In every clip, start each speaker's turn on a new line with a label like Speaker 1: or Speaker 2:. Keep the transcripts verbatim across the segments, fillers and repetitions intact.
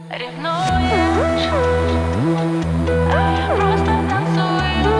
Speaker 1: Ревнуешь, а я просто танцую.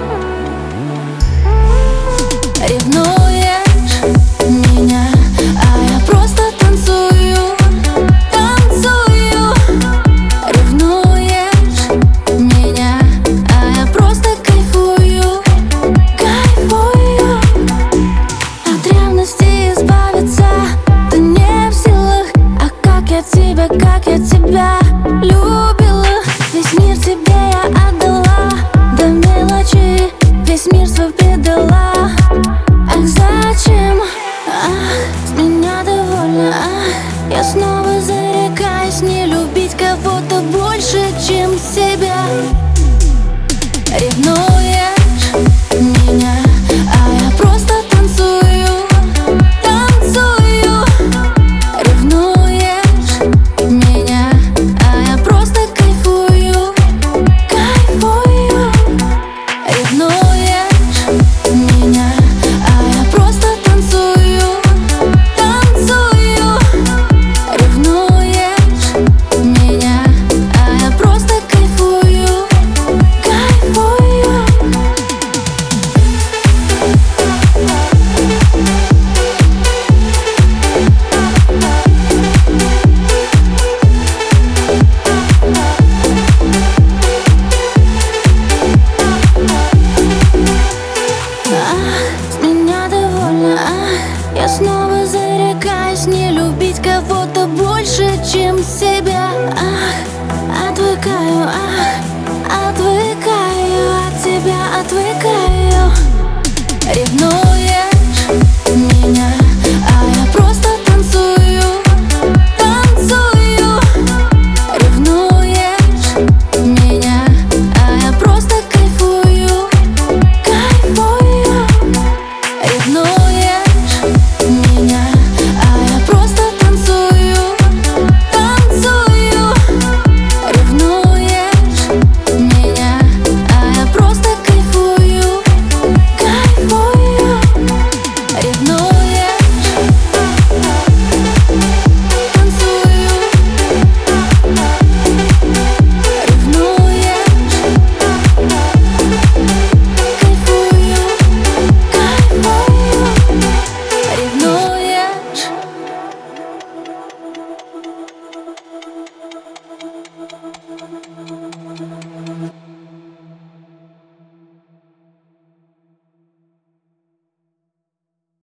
Speaker 2: Ревнуешь меня, а я просто танцую, танцую. Ревнуешь меня, а я просто кайфую, кайфую. От ревности избавиться ты не в силах. А как я тебя, как я тебя любила. Весь мир тебе я отдала, до мелочи весь мир свой предала. Ах, зачем? Ах, с меня довольна. Ах, я снова зарекаюсь не любить кого-то больше, чем себя. Ревнуешь меня, а я просто танцую, танцую. Ревнуешь меня, а я просто кайфую, кайфую. Ревнуешь меня, а я просто танцую, танцую. Ревнуешь меня, а я просто кайфую, кайфую. Ах, с меня довольна. Ах, я снова зарекаюсь не любить кого-то больше, чем себя. Ах, отвыкаю, ах, отвыкаю от тебя, отвыкаю. Ревную.